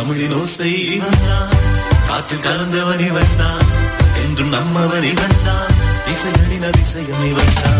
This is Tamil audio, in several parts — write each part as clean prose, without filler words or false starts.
தமிழின் ஓசை இவன் தான், காற்றில் கலந்தவன் இவன் தான், என்றும் நம்மவன் இவன் தான், இசையடின் அதிசயம் இவன் தான்.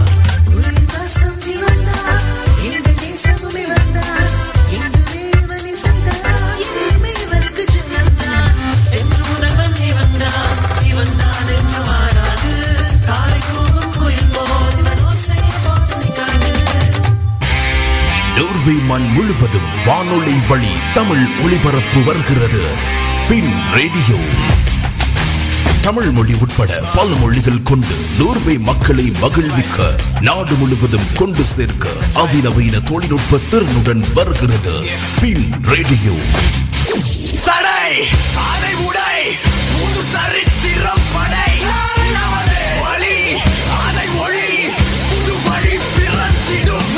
நோர்வே மண் முழுவதும் வானொலி வழி தமிழ் ஒளிபரப்பு வருகிறது. ஃபின் ரேடியோ தமிழ் மொழி உட்பட பல மொழிகள் கொண்டு நோர்வே மக்களை மகிழ்விக்க நாடு முழுவதும் கொண்டு சேர்க்க அதிநவீன தொழில்நுட்ப திறனுடன் வருகிறது. Fin radio. தடை அதை உடை புது சரித்திரம் படை வழி அதை ஒளி புது வழி பிறந்திடும்.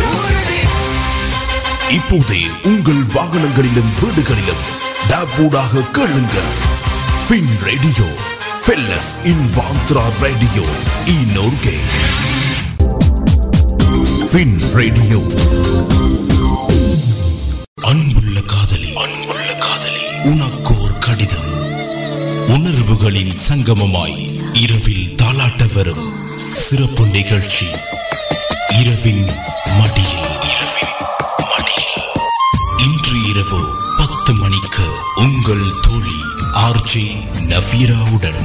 இப்போதே உங்கள் வாகனங்களிலும் வீடுகளிலும் டேப்பூடாக கேளுங்கள். ஃபின் ரேடியோ, ஃபெல்லஸ் இன் வாந்த்ரா ரேடியோ இ நோர்கே. Fin radio. அன்புள்ள காதலி, அன்புள்ள காதலி, உனக்கோர் கடிதம். உணர்வுகளின் சங்கமமாய் இரவில் தாலாட்ட வரும் சிறப்பு நிகழ்ச்சி இரவின் மடியில். இன்று இரவு 10 மணிக்கு உங்கள் தோழி ஆர்ஜே நவீராவுடன்.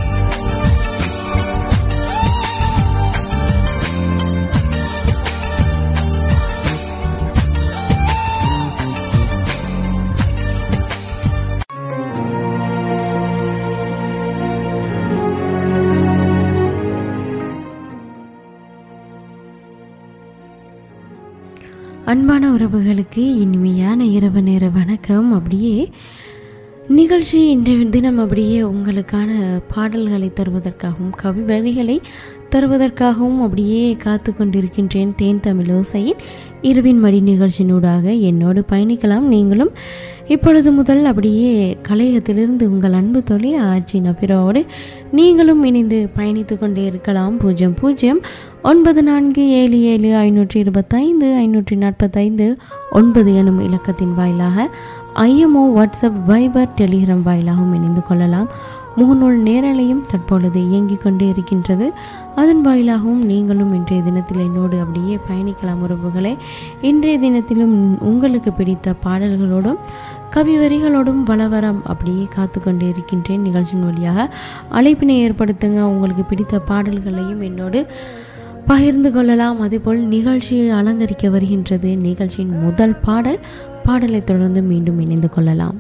அன்பான உறவுகளுக்கு இனிமையான இரவு நேர வணக்கம். அப்படியே நிகழ்ச்சி இன்றைய தினம் அப்படியே உங்களுக்கான பாடல்களை தருவதற்காகவும் கவி வரிகளை தருவதற்காகவும் அப்படியே காத்து கொண்டிருக்கின்றேன். தேன் தமிழ் ஓசையின் இரவின் மடி நிகழ்ச்சியினூடாக என்னோடு பயணிக்கலாம். நீங்களும் இப்பொழுது முதல் அப்படியே கலையகத்திலிருந்து உங்கள் அன்பு தோழி ஆர்ஜி நபிராவோடு நீங்களும் இணைந்து பயணித்து கொண்டே இருக்கலாம். 0094752545 எனும் இலக்கத்தின் வாயிலாக ஐஎம்ஓ, வாட்ஸ்அப், வைபர், டெலிகிராம் வாயிலாகவும் இணைந்து கொள்ளலாம். முகநூல் நேரலையும் தற்பொழுது இயங்கிக் கொண்டே இருக்கின்றது. அதன் வாயிலாகவும் நீங்களும் இன்றைய தினத்தில் என்னோடு அப்படியே பயணிக்கலாம். உறவுகளே, இன்றைய தினத்திலும் உங்களுக்கு பிடித்த பாடல்களோடும் கவி வரிகளோடும் வளவரம் அப்படியே காத்து கொண்டே இருக்கின்றேன். நிகழ்ச்சியின் வழியாக அழைப்பினை ஏற்படுத்துங்க. உங்களுக்கு பிடித்த பாடல்களையும் என்னோடு பகிர்ந்து கொள்ளலாம். அதேபோல் நிகழ்ச்சியை அலங்கரிக்க வருகின்றது நிகழ்ச்சியின் முதல் பாடலை தொடர்ந்து மீண்டும் இணைந்து கொள்ளலாம்.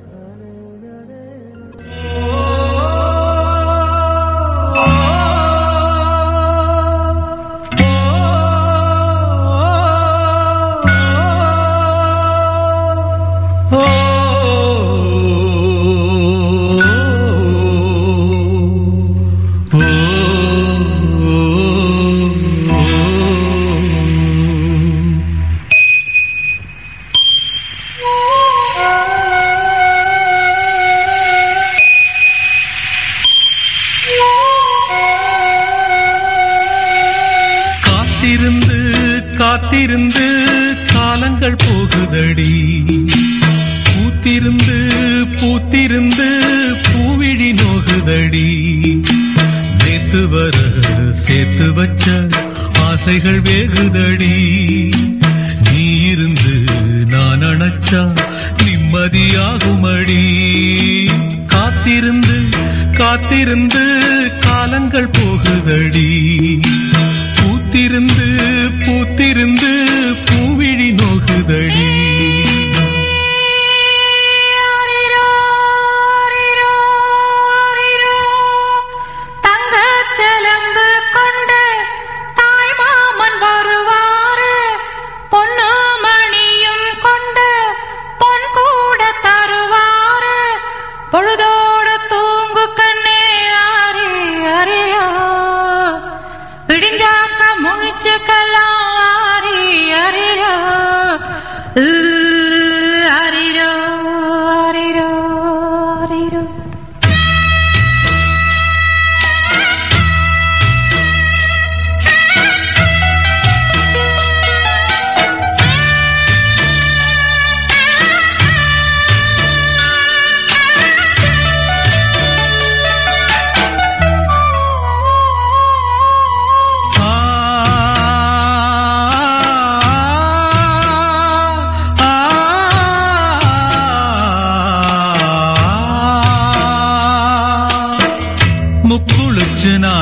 காத்திருந்து காலங்கள் போகுதடி, பூத்திருந்து பூத்திருந்து பூவிழி நோகுதடி, நேத்து வர சேர்த்து வச்ச ஆசைகள் வேகுதடி, நீ இருந்து நான் அணைச்சா நிம்மதியாகுமடி. காத்திருந்து காத்திருந்து காலங்கள் போகுதடி, பூத்திருந்து பூத்திருந்து பூவிழி நோகுதடி. பொழுதோட தூங்கு கண்ணே ஆரே ஆரியா, விடிஞ்சாக்க முழிச்சுக்கலாம் ஆரே ஆரியா.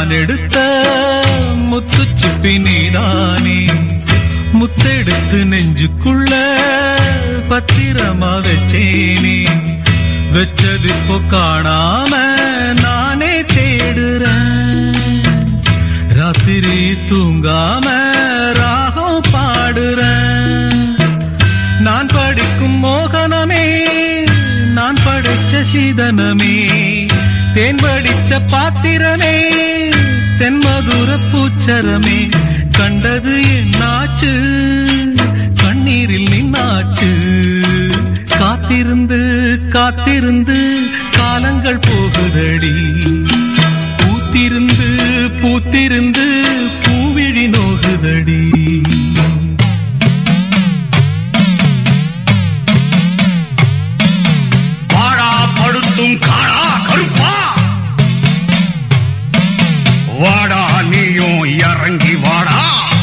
நான் எடுத்த முத்துச்சிப்பி நீதானே, முத்தெடுத்து நெஞ்சுக்குள்ள பத்திரமா வச்சேனே, வச்சது இப்போ காணாம நானே தேடுறேன், ராத்திரி தூங்காம ராகம் பாடுறேன். நான் படிக்கும் மோகனமே, நான் படைச்ச சீதனமே, தேன் படிச்ச பாத்திரமே, தென்மதுர பூச்சரமே, கண்டது என்னாச்சு கண்ணீரில் நின்னாச்சு. காத்திருந்து காத்திருந்து காலங்கள் போகுதடி, பூத்திருந்து பூத்திருந்து பூவிழி நோகுதடி. வாடா படுத்தும் காடா கருப்பா, வாடா நீயும் இறங்கி வாடா,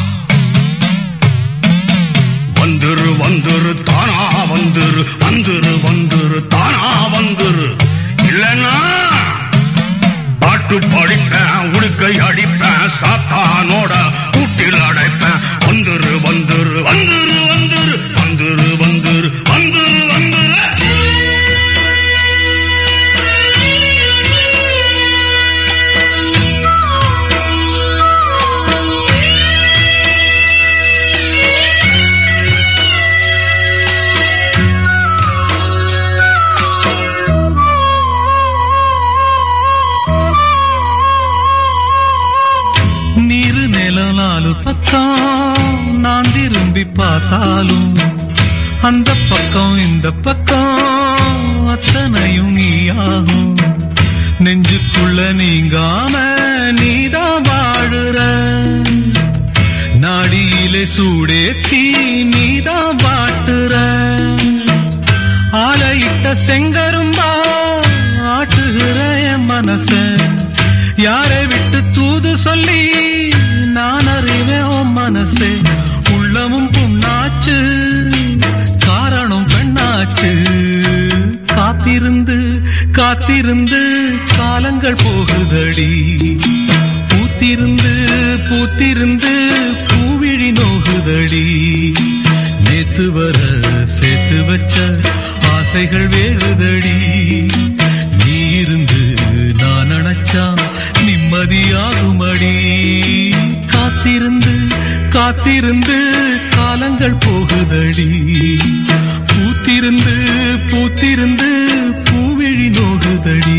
வந்துரு வந்துரு தானா வந்துரு, வந்துரு வந்துரு தானா வந்துரு, இல்லன்னா பாட்டு படிப்பேன் உடுக்கை அடிப்பேன், சாத்தானோட கூட்டில் அடைப்பேன். வந்துரு வந்துரு வந்துரு வந்துரு வந்துரு வந்துரு வந்துரு வந்துரு. பக்கம் நான் திரும்பி பார்த்தாலும் அந்த பக்கம் இந்த பக்கம் அத்தனையும் நீயாகும், நெஞ்சுக்குள்ள நீங்காம நீதான் வாழுற, நாடியிலே சூடேத்தி நீதான் வாட்டுற, ஆலையிட்ட செங்கரும்பா ஆட்டுகிற என் மனச, யாரை விட்டு தூது சொல்லி நான் அறிவேன் உன் மனசே, உள்ளமும் புண்ணாச்சு காரணம் பெண்ணாச்சு. காத்திருந்து காத்திருந்து காலங்கள் போகுதடி, பூத்திருந்து பூத்திருந்து பூவிழி நோகுதடி, நேத்து வர சேர்த்து வச்ச ஆசைகள் வேறுதடி, நீ இருந்து நான் நினைச்சா நிம்மதியாகுமடி. காத்திருந்து காத்திருந்து காலங்கள் போகுதடி, பூத்திருந்து பூத்திருந்து பூவிழி நோகுதடி.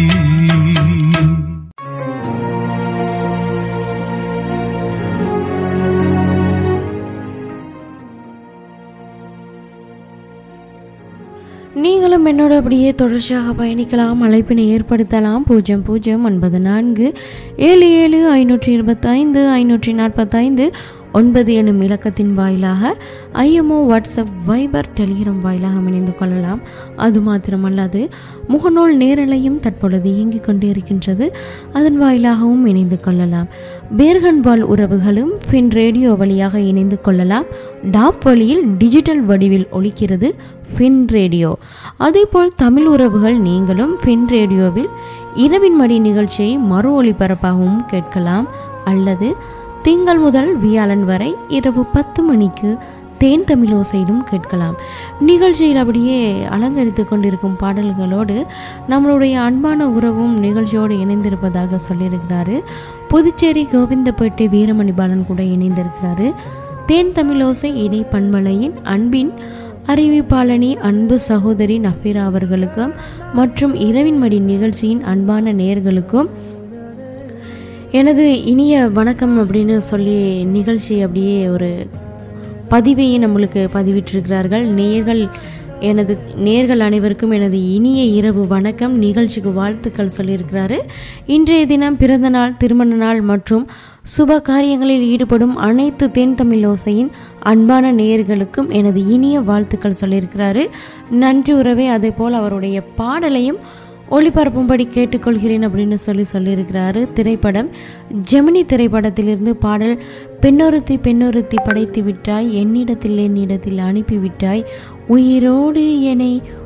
நீங்களும் என்னோட அப்படியே தொடர்ச்சியாக பயணிக்கலாம், அழைப்பினை ஏற்படுத்தலாம். 0094 77 525 545 9 எனும் இலக்கத்தின் வாயிலாக ஐஎம்ஓ வாட்ஸ்அப் வைபர் டெலிகிராம் வாயிலாக இணைந்து கொள்ளலாம். அது மாத்திரமல்லாது முகநூல் நேரலையும் தற்பொழுது இயங்கிக் கொண்டே இருக்கின்றது, அதன் வாயிலாகவும் இணைந்து கொள்ளலாம். பேர்கன்வால் உறவுகளும் ஃபின் ரேடியோ வழியாக இணைந்து கொள்ளலாம். டாப் வழியில் டிஜிட்டல் வடிவில் ஒலிக்கிறது ஃபின் ரேடியோ. அதேபோல் தமிழ் உறவுகள் நீங்களும் ஃபின் ரேடியோவில் இரவின் மடி நிகழ்ச்சியை மறு ஒளிபரப்பாகவும் கேட்கலாம், அல்லது திங்கள் முதல் வியாழன் வரை இரவு 10 மணிக்கு தேன் தமிழோசையிலும் கேட்கலாம். நிகழ்ச்சியில் அப்படியே அலங்கரித்து கொண்டிருக்கும் பாடல்களோடு நம்மளுடைய அன்பான உறவும் நிகழ்ச்சியோடு இணைந்திருப்பதாக சொல்லியிருக்கிறாரு. புதுச்சேரி கோவிந்தப்பேட்டை வீரமணி பாலன் கூட இணைந்திருக்கிறாரு. தேன் தமிழோசை இணை பண்பலையின் அன்பின் அறிவிப்பாளனி அன்பு சகோதரி நஃபீரா அவர்களுக்கும் மற்றும் இரவின் மடி நிகழ்ச்சியின் அன்பான நேயர்களுக்கும் எனது இனிய வணக்கம் அப்படின்னு சொல்லி நிகழ்ச்சி அப்படியே ஒரு பதிவையை நம்மளுக்கு பதிவிட்டிருக்கிறார்கள். நேயர்கள் அனைவருக்கும் எனது இனிய இரவு வணக்கம், நிகழ்ச்சிக்கு வாழ்த்துக்கள் சொல்லியிருக்கிறாரு. இன்றைய தினம் பிறந்த நாள், திருமண நாள் மற்றும் சுப காரியங்களில் ஈடுபடும் அனைத்து தேன் தமிழ் ஓசையின் அன்பான நேயர்களுக்கும் எனது இனிய வாழ்த்துக்கள் சொல்லியிருக்கிறாரு. நன்றி உறவே. அதே போல் அவருடைய பாடலையும் ஒளிபரப்பும்படி கேட்டுக்கொள்கிறேன் அப்படின்னு சொல்லியிருக்கிறாரு. திரைப்படம் ஜெமினி திரைப்படத்திலிருந்து பாடல் பெண்ணொருத்தி படைத்து விட்டாய், என்னிடத்தில் அனுப்பிவிட்டாய், உயிரோடு என்னை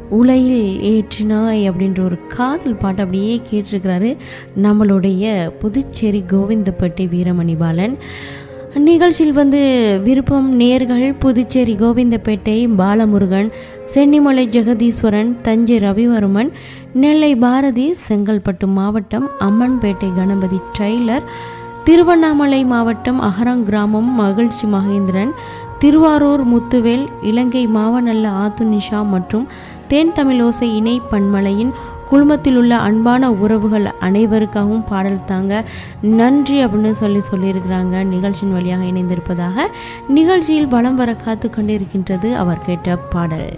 உலையில் ஏற்றினாய் அப்படின்ற ஒரு காதல் பாட்டு அப்படியே கேட்டிருக்கிறாரு நம்மளுடைய புதுச்சேரி கோவிந்தப்பட்டி வீரமணி பாலன். நிகழ்ச்சியில் விருப்பம் நேர்கள் புதுச்சேரி கோவிந்தப்பேட்டை பாலமுருகன், சென்னிமலை ஜெகதீஸ்வரன், தஞ்சை ரவிவர்மன், நெல்லை பாரதி, செங்கல்பட்டு மாவட்டம் அம்மன்பேட்டை கணபதி டெய்லர், திருவண்ணாமலை மாவட்டம் அகராங்கிராமம் மகிழ்ச்சி மகேந்திரன், திருவாரூர் முத்துவேல், இலங்கை மாவனல்ல ஆத்துனிஷா மற்றும் தேன் தமிழோசை இணை பன்மலையின் குழுமத்தில் உள்ள அன்பான உறவுகள் அனைவருக்காகவும் பாடல் தாங்க நன்றி அப்படின்னு சொல்லியிருக்கிறாங்க. நிகழ்ச்சியின் வழியாக இணைந்திருப்பதாக நிகழ்ச்சியில் வலம் வர காத்து கொண்டிருக்கின்றது அவர் கேட்ட பாடல்.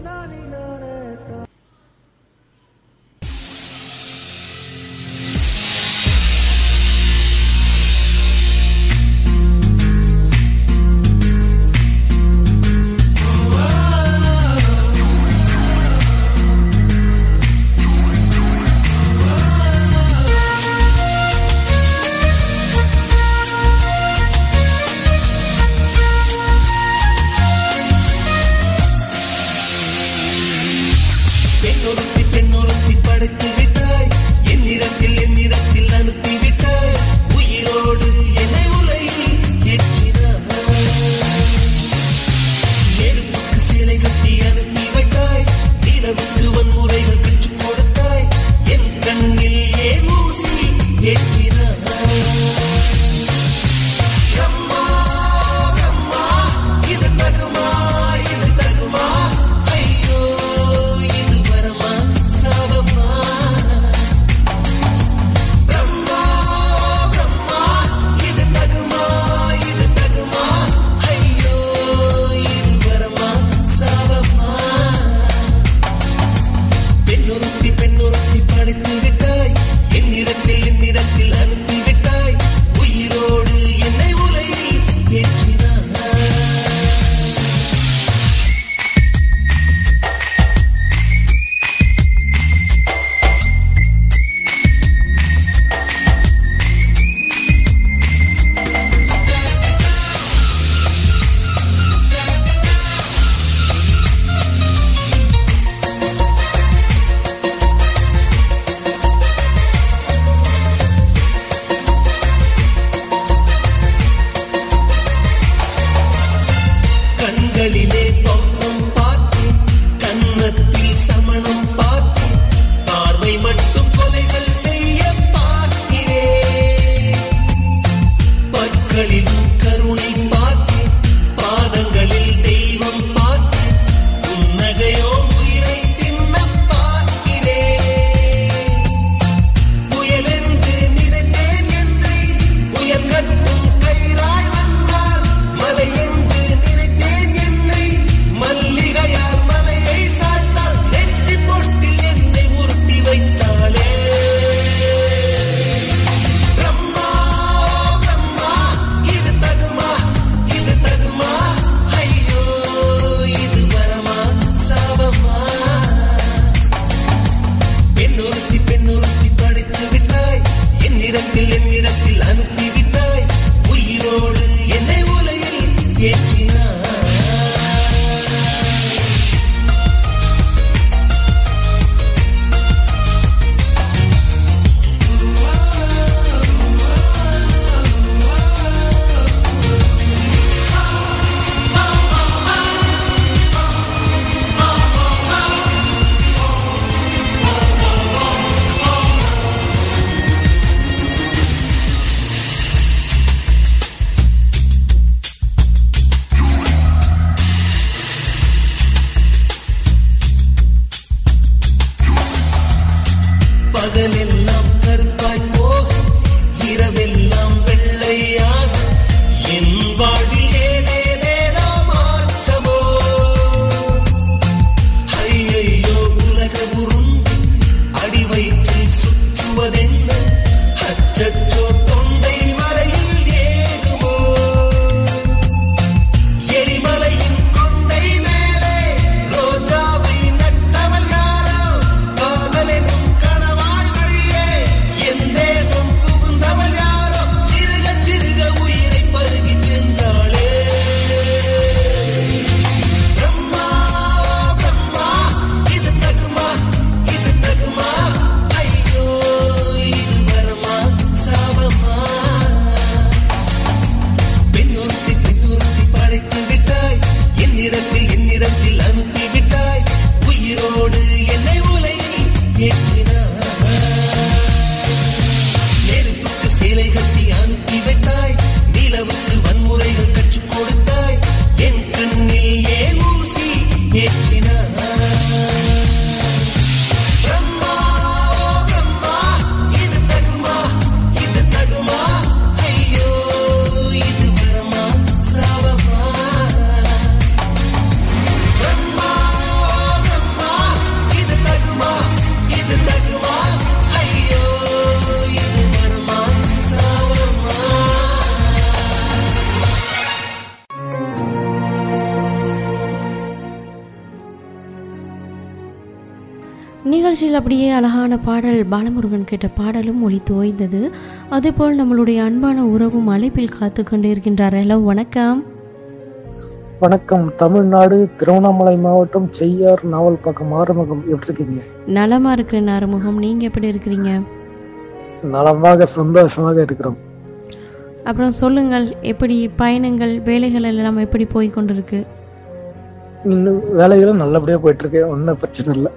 நிகழ்ச்சியில் அப்படியே அழகான பாடல் பாலமுருகன் கேட்ட பாடலும் ஒலித்து ஓய்ந்தது. அதேபோல் நம்மளுடைய அன்பான உறவும் அழைப்பில் காத்து கொண்டு இருக்கின்றார். ஹலோ, வணக்கம். வணக்கம். தமிழ்நாடு திருவண்ணாமலை மாவட்டம் செய்யார் நாவல் பக்கம் ஆறுமுகம். எப்படி இருக்கீங்க? நலமா இருக்கிறேன் ஆறுமுகம், நீங்க எப்படி இருக்கிறீங்க? நலமாக சந்தோஷமாக இருக்கிறோம். அப்புறம் சொல்லுங்கள், எப்படி பயணங்கள் வேலைகள் எல்லாம் எப்படி போய் கொண்டிருக்கு? இன்னும் வேலைகளும் நல்லபடியா போயிட்டு இருக்கு, ஒன்னும் பிரச்சனை இல்லை.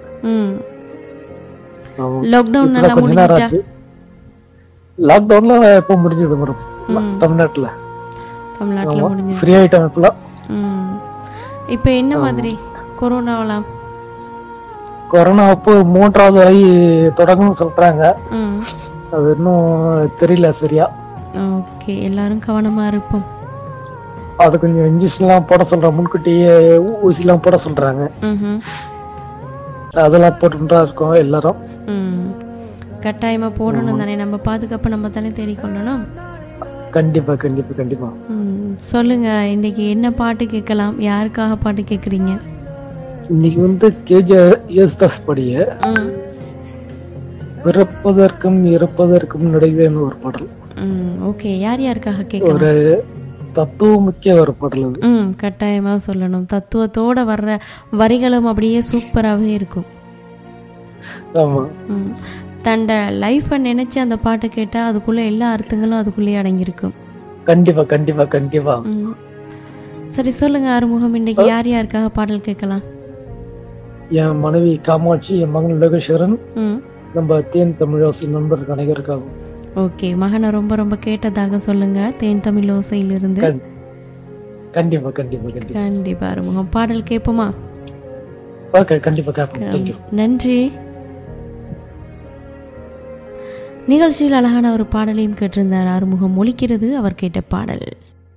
லாக்டவுன் எல்லாம் முடிஞ்சிட்டா? லாக்டவுன்ல எப்போ முடிஞ்சது மேடம்? தமிழ்நாட்டுல முடிஞ்சது, ஃப்ரீ ஆயிட்டோம் இப்பெல்லாம். இப்ப என்ன மாதிரி கொரோனாவெல்லாம்? கொரோனா அப்போ 3வது அலை தொடங்கணும்னு சொல்றாங்க. அது இன்னும் தெரியல சரியா. ஓகே, எல்லாரும் கவனமா இருப்போம். அது கொஞ்சம் இன்ஜெக்ஷன்லாம் போட சொல்றாங்க, முன்கூட்டியே ஊசிலாம் போட சொல்றாங்க. அதெல்லாம் போட்டுட்டா இருக்கோம் எல்லாரும். கட்டாயமா போடணும் தானே, நம்ம பாதுகாப்பை நம்ம தானே தேடிக்கொள்ளணும். கண்டிப்பா கண்டிப்பா கண்டிப்பா. சொல்லுங்க, இன்னைக்கு என்ன பாட்டு கேட்கலாம்? யாருக்காக பாட்டு கேக்குறீங்க? இன்னைக்கு கேஜே யேசுதாஸ் படிய பிறப்பதற்கும் இறப்பதற்கும் நடுவேன்னு ஒரு பாடல். ஓகே, யார் யாருக்காக கேட்கலாம்? ஒரு தத்துவ முக்கிய ஒரு பாடல் அது. கட்டாயமா சொல்லணும். தத்துவத்தோட வர்ற வரிகளும் அப்படியே சூப்பராகவே இருக்கும். ஆமா, தண்ட லைஃபை நினைச்சு அந்த பாட்டை கேட்டா அதுக்குள்ள எல்லா அர்த்தங்களும் அதுக்குள்ளேயே அடங்கியிருக்கும். கண்டிப்பா கண்டிப்பா கண்டிப்பா. சரி சொல்லுங்க ஆறுமுகம், இன்னைக்கு யார் யாருக்காக பாடல் கேட்கலாம்? என் மனைவி காமாட்சி, என் மகன் லோகேஸ்வரன், நம்ம தேன் தமிழோசை நண்பர்கள் அனைவருக்காகும். ஓகே, மகனை ரொம்ப ரொம்ப கேட்டதாக சொல்லுங்க தேன் தமிழ் ஓசையிலிருந்து. கண்டிப்பா கண்டிப்பா கண்டிப்பா கண்டிப்பா ஆறுமுகம், பாடல் கேட்போமா? ஓகே, கண்டிப்பா கேட்போம். நன்றி. நிகழ்ச்சியில் அழகான ஒரு பாடலையும் கேட்டிருந்தார் ஆறுமுகம். ஒலிக்கிறது அவர் கேட்ட பாடல்.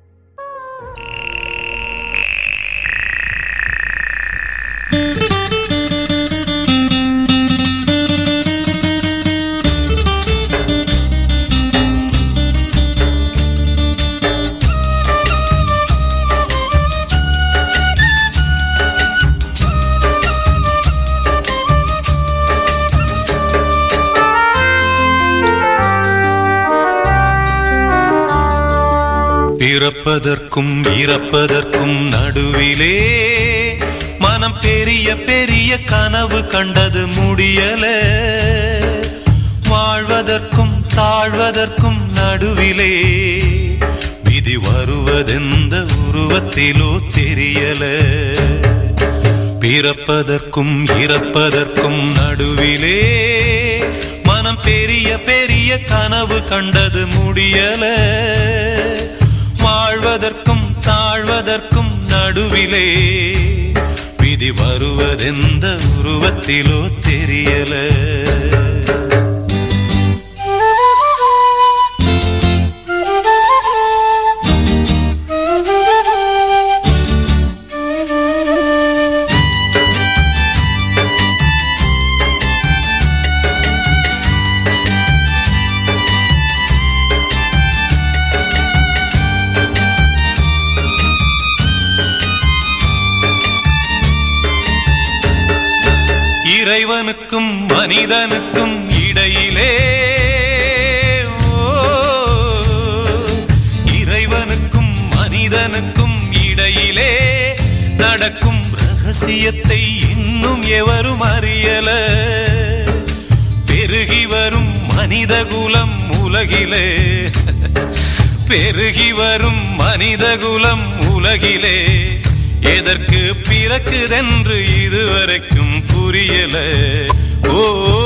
பிறப்பதற்கும் இறப்பதற்கும் நடுவிலே மனம் பெரிய பெரிய கனவு கண்டது முடியல. வாழ்வதற்கும் தாழ்வதற்கும் நடுவிலே விதி வருவதெந்த உருவத்திலோ தெரியல. பிறப்பதற்கும் இறப்பதற்கும் நடுவிலே மனம் பெரிய பெரிய கனவு கண்டது முடியல. வாழ்வதற்கும் தாழ்வதற்கும் நடுவிலே விதி வருவதெந்த உருவத்திலோ தெரியல. இறைவனுக்கும் மனிதனுக்கும் இடையிலே, இறைவனுக்கும் மனிதனுக்கும் இடையிலே நடக்கும் ரகசியத்தை இன்னும் எவரும் அறியல. பெருகி வரும் மனித குலம் உலகிலே, பெருகி வரும் மனித குலம் உலகிலே எதற்கு பிறக்குதென்று இதுவரைக்கும் புரியல. ஓ,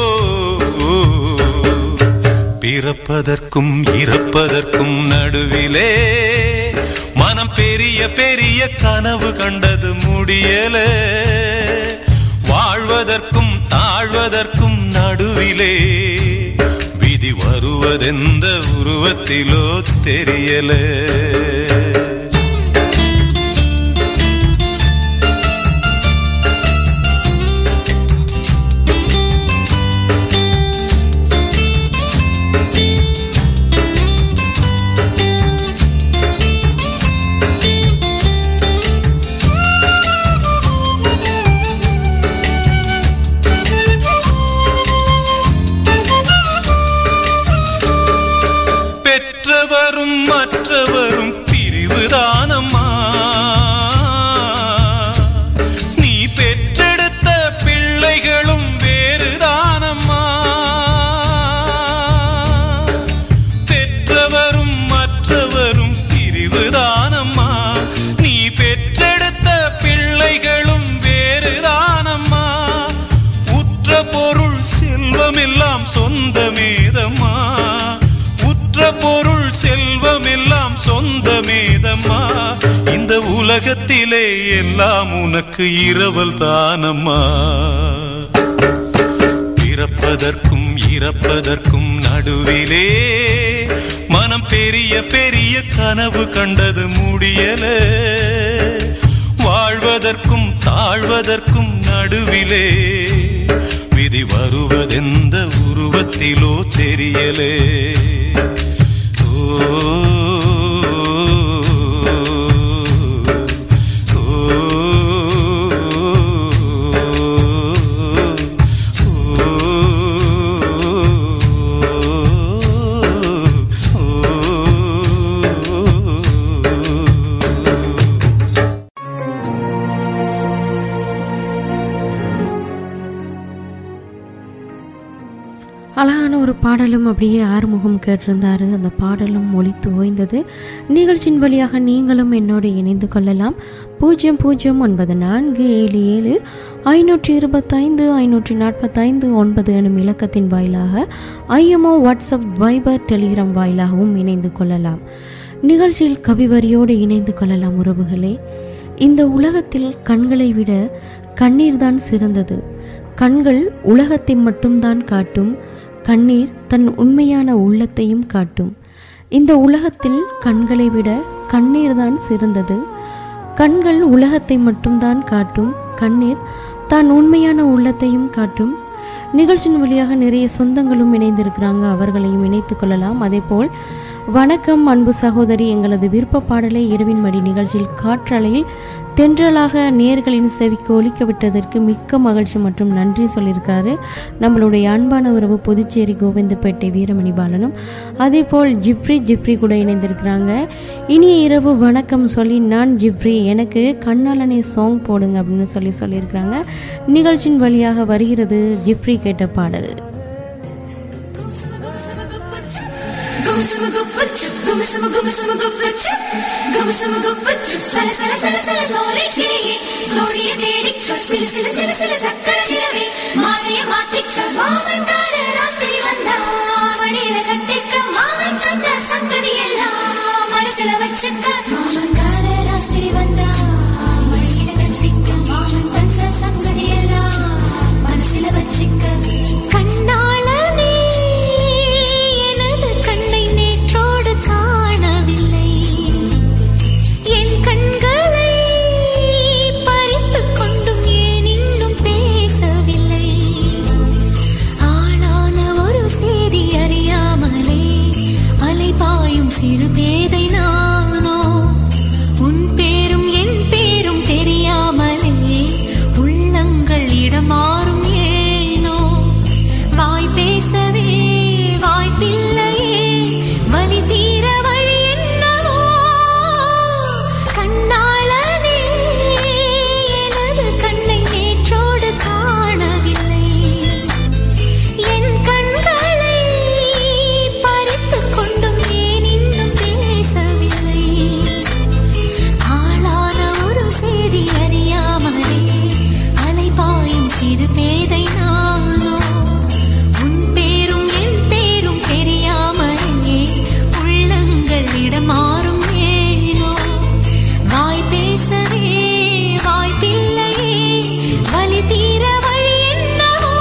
பிறப்பதற்கும் இறப்பதற்கும் நடுவிலே மனம் பெரிய பெரிய கனவு கண்டது முடியல. வாழ்வதற்கும் தாழ்வதற்கும் நடுவிலே விதி வருவதெந்த உருவத்திலோ தெரியல. எல்லாம் உனக்கு இரவல் தானம்மா. பிறப்பதற்கும் இறப்பதற்கும் நடுவிலே மனம் பெரிய பெரிய கனவு கண்டது முடியல. வாழ்வதற்கும் தாழ்வதற்கும் நடுவிலே விதி வருவதெந்த உருவத்திலோ தெரியலே. அழகான ஒரு பாடலும் அப்படியே ஆறுமுகம் கேட்டிருந்தாரு. அந்த பாடலும் ஒலித்து ஓய்ந்தது. நிகழ்ச்சியின் வழியாக நீங்களும் என்னோடு இணைந்து கொள்ளலாம். 0077-525-545-9 எனும் இலக்கத்தின் வாயிலாக ஐஎம்ஓ வாட்ஸ்அப் வைபர் டெலிகிராம் வாயிலாகவும் இணைந்து கொள்ளலாம். நிகழ்ச்சியில் கவிவரியோடு இணைந்து கொள்ளலாம். உறவுகளே, இந்த உலகத்தில் கண்களை விட கண்ணீர் தான் சிறந்தது. கண்கள் உலகத்தை மட்டும்தான் காட்டும், கண்ணீர் தன் உண்மையான உள்ளத்தையும் காட்டும். இந்த உலகத்தில் கண்களை விட கண்ணீர் தான் சிறந்தது. கண்கள் உலகத்தை மட்டும்தான் காட்டும், கண்ணீர் தான் உண்மையான உள்ளத்தையும் காட்டும். நிகழ்ச்சியின் வழியாக நிறைய சொந்தங்களும் இணைந்திருக்கிறாங்க, அவர்களையும் இணைத்து கொள்ளலாம். அதேபோல் வணக்கம் அன்பு சகோதரி, எங்களது விருப்ப பாடலை இரவின் மடி நிகழ்ச்சியில் காற்றலையில் தென்றலாக நேர்களின் செவிக்கு ஒலிக்க விட்டதற்கு மிக்க மகிழ்ச்சி மற்றும் நன்றி சொல்லியிருக்காரு நம்மளுடைய அன்பான உறவு புதுச்சேரி கோவிந்தப்பேட்டை வீரமணி பாலனும். அதே போல் ஜிப்ரி கூட இணைந்திருக்கிறாங்க. இனிய இரவு வணக்கம் சொல்லி, நான் ஜிப்ரி, எனக்கு கண்ணாலனே சாங் போடுங்க அப்படின்னு சொல்லியிருக்கிறாங்க. நிகழ்ச்சியின் வழியாக வருகிறது ஜிப்ரி கேட்ட பாடல். கண்ணாளனே எனது கண்ணை நேற்றோடு காணவில்லை, என் கண்களை பறித்துக் கொண்டும் ஏன் இன்னும் பேசவில்லை. ஆளான ஒரு செய்தி அறியாமலே அலைபாயும் சிறு பேதை நானோ, உன் பேரும் என் பேரும் தெரியாமலே உள்ளங்கள் இடமாறும் ஏனோ. வாய் பேசவே வாய்ப்பில்லையே, வலி தீர வழி என்னவோ. கண்ணாளனே எனது கண்ணை நேற்றோடு காணவில்லை, என் கண்களை பறித்துக் கொண்டும் ஏன் இன்னும் பேசவில்லை. ஆளான ஒரு செய்தி அறியாமலே அலைபாயும் சிறு பேதை நானோ, உன் பேரும் என் பேரும் தெரியாமலே உள்ளங்கள் இடமாறும் ஏனோ. வாய் பேசவே வாய்ப்பில்லையே, வலி தீர வழி என்னவோ.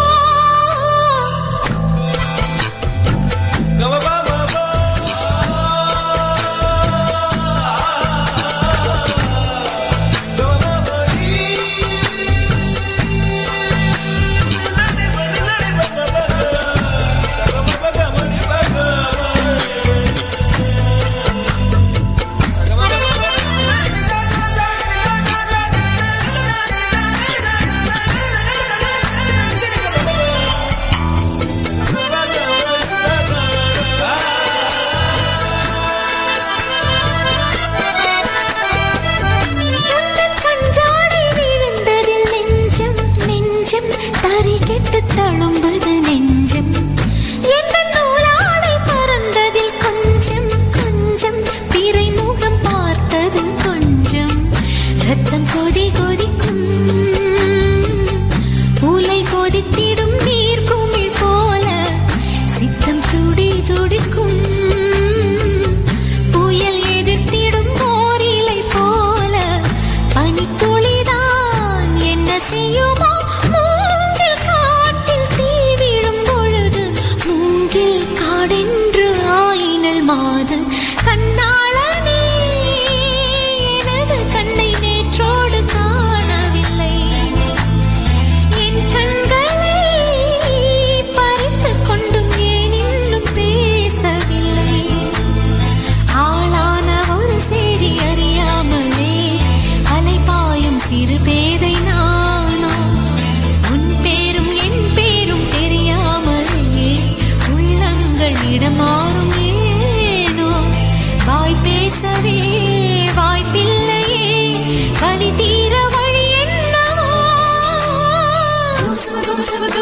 கஞ்சாடை விழுந்ததில் நெஞ்சம் நெஞ்சம் தறி கெட்டு தழும்புது நெஞ்சம். எந்த நூலாடை பறந்ததில் கொஞ்சம் கொஞ்சம் பிறை முகம் பார்த்தது கொஞ்சம். ரத்தம் கொதி கொதிக்கும், உலை கொதித்திடும் நீர் குமிழ் போல சித்தம் துடி துடிக்கும். புயல் எதிர்த்திடும் போரிலை போல பனித்துளி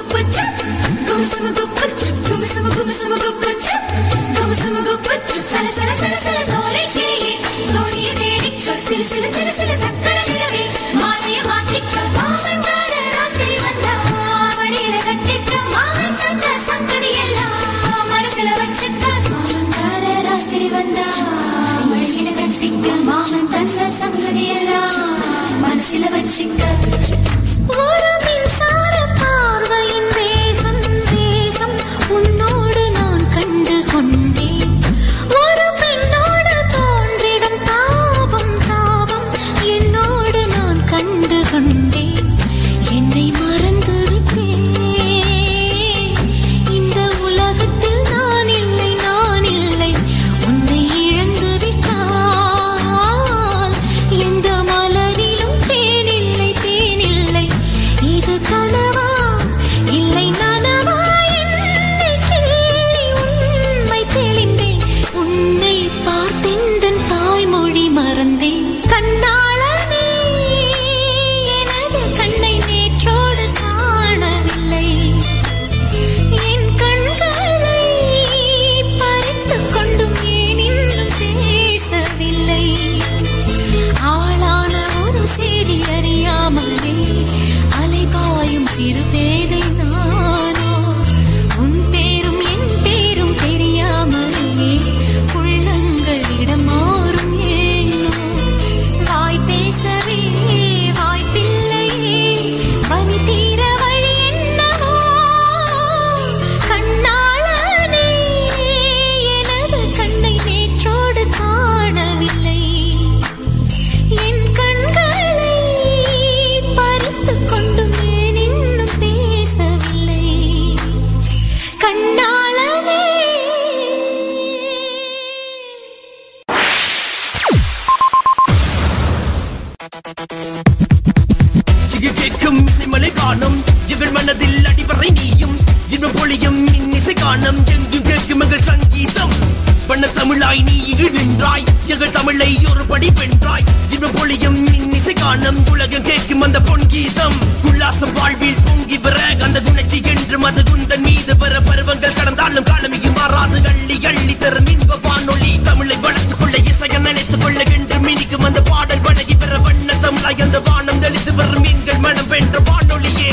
மனசில வச்சிக்க ஒரு மின்சார பார்வையின் வேகம் வேகம் உன்னோடு நான் கண்டு கொண்டேன். ஒரு பெண்ணோடு தோன்றிடும் தாபம் தாபம் என்னோடு நான் கண்டு கொண்டேன். என்னை மறந்து விட்டேன். இந்த உலகத்தில் நான் இல்லை நான் இல்லை. உன்னை இழந்து விட்டால் எந்த மலரிலும் தேனில்லை தேனில்லை. இது கனவா இல்லை நனவா என்னை கிள்ளி உண்மை தெளிந்தேன். உன்னை பார்த்தெந்தன் தாய்மொழி மறந்தேன். கண்ணாளனே எனது கண்ணை நேற்றோடு காணவில்லை. என் கண்களை பறித்துக் கொண்டும் ஏன் இன்னும் பேசவில்லை. ஆளான ஒரு செய்தி அறியாமலே அலைபாயும் சிறு பேதை நானோ. உன் பேரும் என் பேரும் தெரியாமலே உள்ளங்களிடம் மாறும் ஏனோ. வாய் பேசவே வாய்ப்பில்லையே வலி தீர வழி என்னவோ. கண்ணாளனே எனது கண்ணை நேற்றோடு காணவில்லை. என் கண்களை பறித்துக் கொண்டும் ஏன் இன்னும் பேசவில்லை. கண்ணாளனே இங்கு கேட்கும் இசைமலை காணும் எங்கள் மனதில் அடிவரை நீயும் இன்னும் பொழியும் இன்னிசை காணும் எங்கும் கேட்கும் எங்கள் சங்கீதம். பண்ண தமிழாய் நீ இங்கு நின்றாய் எங்கள் தமிழை ஒரு படி வென்றாய். இன்னும் பொழியும் இன்னிசை காணும் உலகம் கேட்கும் அந்த பொன்கீதம். உல்லாசம் வாழ்வில் பொங்கி வர அந்த குணச்சி என்று மது குந்தன் மீது வர பருவங்கள் கடந்தாலும் காலமியும் மாறாது அள்ளி அள்ளி தரும் இன்ப வானொலி. தமிழை வளர்த்துக் கொள்ள இசையை நினைத்துக் கொள்ள என்று மினிக்கும் அந்த பாடல் வழங்கி பெற வண்ண தமிழாய் அந்த வானம் தெளித்து வரும் மீன்கள் மனம் வென்ற வானொலியே.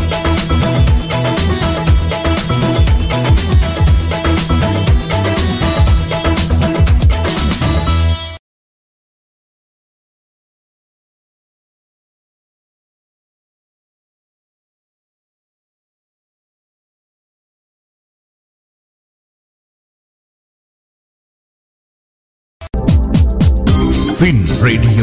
ஃபின் ரேடியோ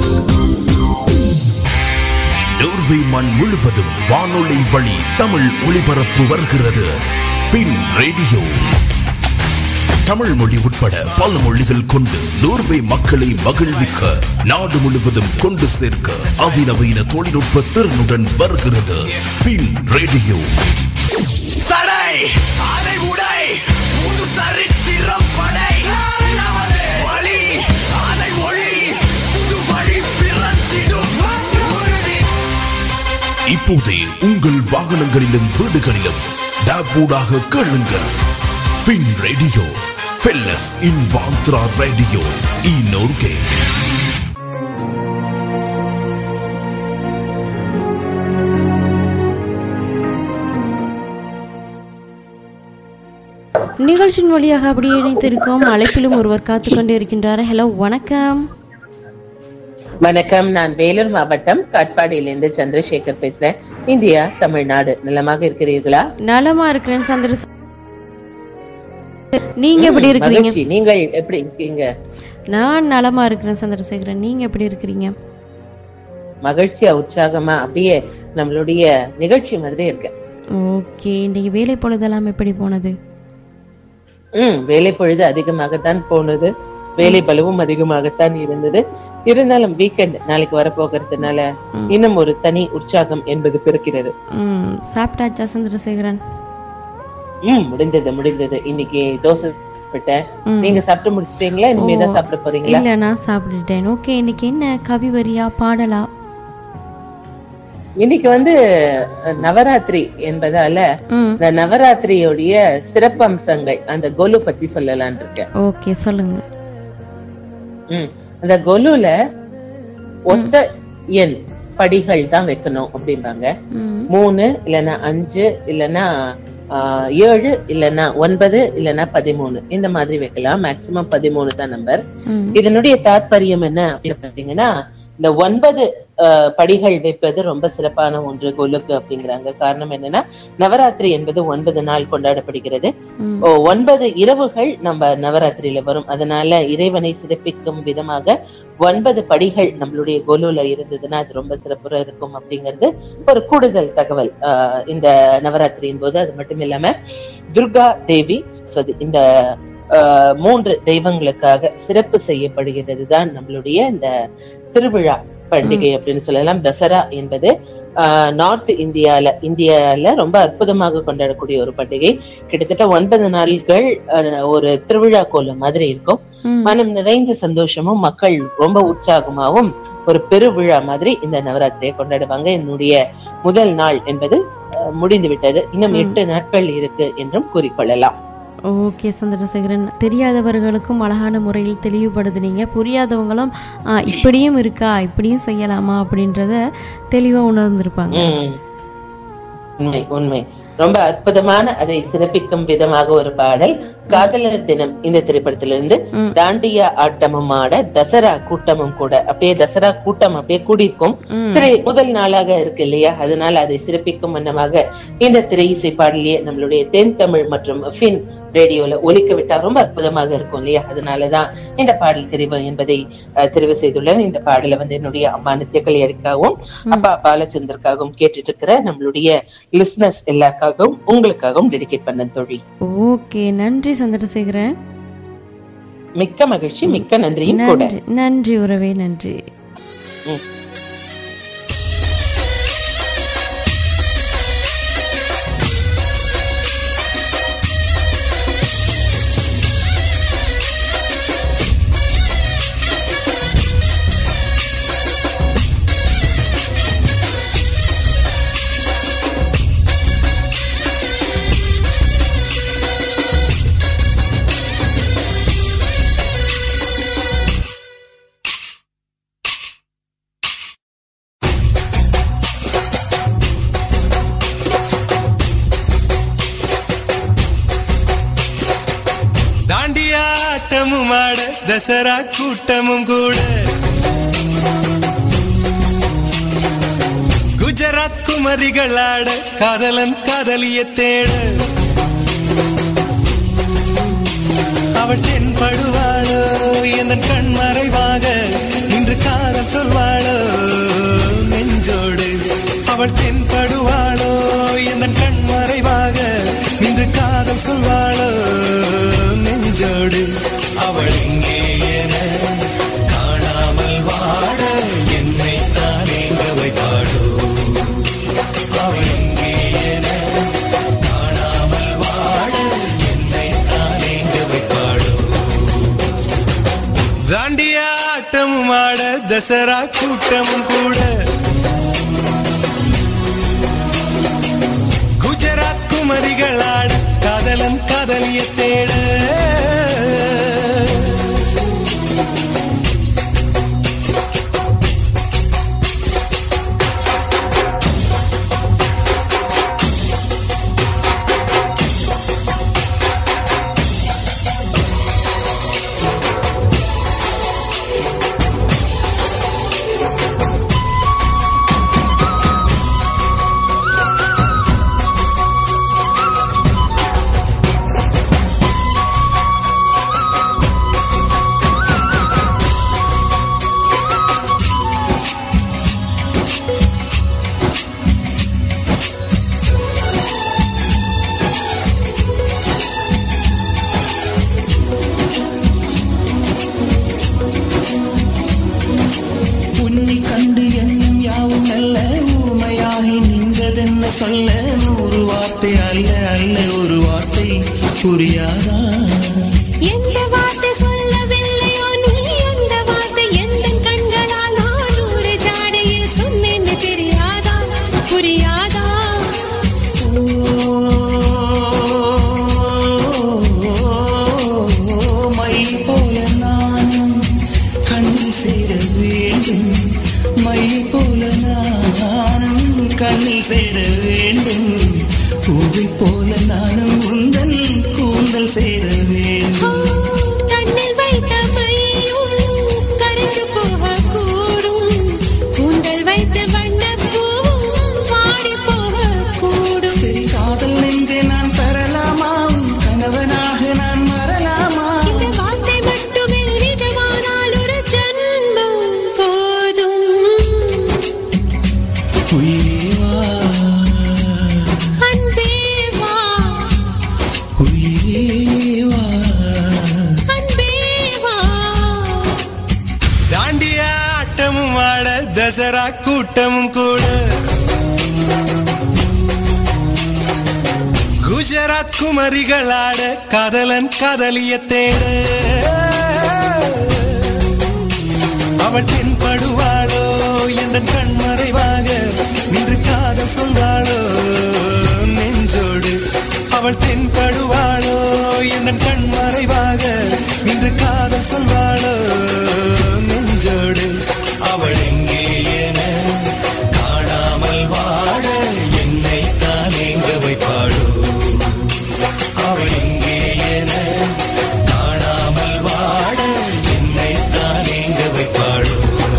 நோர்வே மண் முழுவதும் வானொலி வழி தமிழ் ஒளிபரப்பு வருகிறது. ஃபின் ரேடியோ தமிழ் மொழி உட்பட பல மொழிகள் கொண்டு நோர்வே மக்களை மகிழ்விக்க நாடு முழுவதும் கொண்டு சேர்க்க அதிநவீன தொழில்நுட்ப திறனுடன் வருகிறது. ஃபின் ரேடியோ தடை அதை உடை புது சரித்திரம் படை நமது வழி அதை ஒளி புது வழி பிறந்திடும் உறுதி. இப்போதே உங்கள் வாகனங்களிலும் வீடுகளிலும் டேப்பூடாக கேளுங்கள். ஃபின் ரேடியோ ஃபெல்லஸ் இன் வாந்த்ரா ரேடியோ இ நோர்கே. நிகழ்ச்சியின் வழியாக அப்படியே இணைத்திருக்கோம். அழைப்பிலும் ஒருவர் காத்துக்கொண்டே இருக்கின்றார். ஹலோ, வணக்கம். வணக்கம், நான் வேலூர் மாவட்டம் காட்பாடியிலிருந்து சந்திரசேகர் பேசுறேன். இந்தியா, தமிழ்நாடு. நலமாக இருக்கிறீர்களா? நலமா இருக்கிறேன் சந்திரசேகர். நீங்க எப்படி இருக்கீங்க? நீங்கள் எப்படி இருக்கீங்க? நான் நலமா இருக்கிறேன் சந்திரசேகரன். நீங்க எப்படி இருக்கிறீங்க? மகிழ்ச்சியா உற்சாகமா அப்படியே நம்மளுடைய நிகழ்ச்சி மாதிரி இருக்கு. ஓகே, இன்னைக்கு வேலை பொழுதெல்லாம் எப்படி போனது? வேலை பொழுது அதிகமாகத்தான் போனது. வேலை பலுவும் அதிகமாகத்தான் இருந்தது. இருந்தாலும் வீக்கெண்ட் நாளைக்கு வரப்போகிறதுனால இன்னும் ஒரு தனி உற்சாகம் என்பது பிறக்கிறது. சாப்பிட்டாச்சா சந்திரசேகரன்? முடிந்தது. இன்னைக்கு தோசை சாப்பிட்டேன். நீங்க சாப்பிட்டு முடிச்சிட்டீங்களா? இனிமேதான் சாப்பிட போறீங்களா? இல்ல, நான் சாப்பிட்டுட்டேன். ஓகே, இன்னைக்கு என்ன கவி வரியா பாடலா? இன்னைக்கு வந்து நவராத்திரி என்பதால இந்த நவராத்திரியோடைய சிறப்பம்சங்கள் அந்த கொலு பத்தி சொல்லலான் இருக்கேன். ஓகே, சொல்லுங்க. அந்த கொலுல ஒத்த எண் படிகள் தான் வைக்கணும் அப்படிம்பாங்க. 3 இல்லன்னா 5 இல்லன்னா 7 இல்லன்னா 9 இல்லன்னா 13 இந்த மாதிரி வைக்கலாம். மேக்சிமம் 13 தான் நம்பர். இதனுடைய தாத்பரியம் என்ன அப்படின்னு பாத்தீங்கன்னா, இந்த 9 படிகள் வைப்பது ரொம்ப சிறப்பான ஒன்று கொலுக்கு அப்படிங்கிறாங்க. காரணம் என்னன்னா, நவராத்திரி என்பது 9 நாள் கொண்டாடப்படுகிறது. 9 இரவுகள் நம்ம நவராத்திரியில வரும். அதனால இறைவனை சிறப்பிக்கும் விதமாக 9 படிகள் நம்மளுடைய கொலுல இருந்ததுன்னா அது ரொம்ப சிறப்புற இருக்கும் அப்படிங்கிறது ஒரு கூடுதல் தகவல் இந்த நவராத்திரியின் போது. அது மட்டும் இல்லாம துர்கா தேவி இந்த 3 தெய்வங்களுக்காக சிறப்பு செய்யப்படுகிறது தான் நம்மளுடைய இந்த திருவிழா பண்டிகை அப்படின்னு சொல்லலாம். தசரா என்பது நார்த் இந்தியால ரொம்ப அற்புதமாக கொண்டாடக்கூடிய ஒரு பண்டிகை. கிட்டத்தட்ட 9 நாட்கள் ஒரு திருவிழா கோலம் மாதிரி இருக்கும். மனம் நிறைந்த சந்தோஷமும் மக்கள் ரொம்ப உற்சாகமாகவும் ஒரு பெருவிழா மாதிரி இந்த நவராத்திரியை கொண்டாடுவாங்க. என்னுடைய முதல் நாள் என்பது முடிந்து விட்டது. இன்னும் 8 நாட்கள் இருக்கு என்றும் கூறிக்கொள்ளலாம். ஓகே சந்திரசேகரன், தெரியாதவர்களுக்கும் அழகான முறையில் தெளிவுபடுத்துனீங்க. புரியாதவங்களும் இப்படியும் இருக்கா, இப்படியும் செய்யலாமா அப்படின்றத தெளிவா உணர்ந்திருப்பாங்க. உண்மை உண்மை. ரொம்ப அற்புதமான அதை சிறப்பிக்கும் விதமாக ஒரு பாடல். காதலர் தினம் இந்த திரைப்படத்திலிருந்து தாண்டியா ஆட்டமும் ஆட தசரா கூட்டமும் கூட. அப்படியே தசரா கூட்டம் அப்படியே கூடியிருக்கும். சரி, முதல் நாளாக இருக்கு இல்லையா, அதனால அதை சிறப்பிக்கும் வண்ணமாக இந்த திரை இசை பாடலையே நம்மளுடைய தென் தமிழ் மற்றும் ஃபின் ரேடியோல ஒலிக்க விட்டா ரொம்ப அற்புதமாக இருக்கும் இல்லையா. அதனாலதான் இந்த பாடல் தெரிவு என்பதை தெரிவு செய்துள்ளேன். இந்த பாடலை வந்து என்னுடைய அம்மா நித்யக்கலை அடிக்காகவும் அப்பா பாலச்சந்தருக்காகவும் கேட்டுட்டு இருக்கிற நம்மளுடைய லிஸ்னர்ஸ் எல்லாருக்காகவும் உங்களுக்காகவும் டெடிகேட் பண்ண தோழி. ஓகே, நன்றி சந்திரசேகரன். மிக்க மகிழ்ச்சி, மிக்க நன்றியும் கூட. நன்றி உறவே, நன்றி. தசரா கூட்டமும் கூட குஜராத் குமரிகளாட காதலன் காதலிய தேட அவள் தென்படுவாளோ என் கண் மறைவாக இன்று காதல் சொல்வாளோ நெஞ்சோடு. அவள் தென்படுவாளோ என் கண் மறைவாக இன்று காதல் சொல்வாளோ நெஞ்சோடு. அவள் எங்கே என காணாமல் வாழ என்னை தான் எங்க வைத்தாளோ. அவள் எங்கே என காணாமல் வாழ என்னை தான் எங்க வைத்தாளோ. தாண்டியா ஆட்டமும் ஆட தசரா கூட்டமும் கூட குஜராத் குமரிகளாட காதலன் காதலிய தேட சொல்ல 100 வார்த்தை அல்ல அல்ல ஒரு வார்த்தை புரியாதா? எந்த வார்த்தை சொல்லவில்லையோ நீ, அந்த வார்த்தை எந்த கண்களால் நான் ஒரு ஜாடையில் சொன்னேன்னு தெரியாதா? மொழி போல நானும் கண்ணில் சேர வேண்டும், பூவை போல நானும் உந்தன் கூந்தல் சேர வேண்டும். கண்ணில் வைத்த மையும் கரைந்து போக கூடும், கூந்தல் வைத்த வண்ணப்பூவும் வாடி போக கூடும். சரி காதல் நெஞ்சை நான் பெறலாமா, கணவனாக நான் வரலாமா? இந்த வார்த்தை மட்டுமே நிஜமானால் ஒரு ஜன்மம் போதும். உயிரே வா, அன்பே வா, உயிரே வா, அன்பே வா. தாண்டிய ஆட்டமும் ஆட தசரா கூட்டமும் கூட, குஜராத் குமரிகளாட காதலன் காதலிய தேட, அவள் தென்படுவாளோ எந்த கண்மறைவாக நின்று காதல் சொல்வாளோ நெஞ்சோடு. அவள் தென்படுவாளோ எந்த கண்மறைவாக நின்று காதல் சொல்வாளோ நெஞ்சோடு. அவள் எங்கே என காணாமல் வாழ என்னை தான் எங்க வைப்பாளோ. அவள் எங்கே என காணாமல் வாழ என்னை தான் எங்க வைப்பாளோ.